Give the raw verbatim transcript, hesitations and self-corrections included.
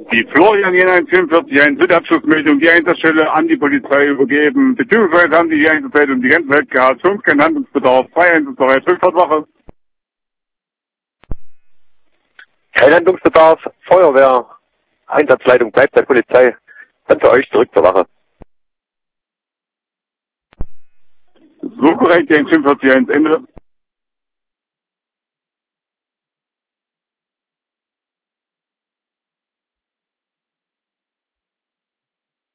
Die Florian eins fünf vier eins wird Abschlussmeldung die Einsatzstelle an die Polizei übergeben, beziehungsweise haben die die Einsatzstelle um die ganze Welt gehabt, sonst kein Handlungsbedarf, freie Einsatzbereit, Rückfahrtwache. Kein Handlungsbedarf, Feuerwehr, Einsatzleitung bleibt bei Polizei, dann für euch zurück zur Wache. So korrekt, die eins fünf vier eins, Ende.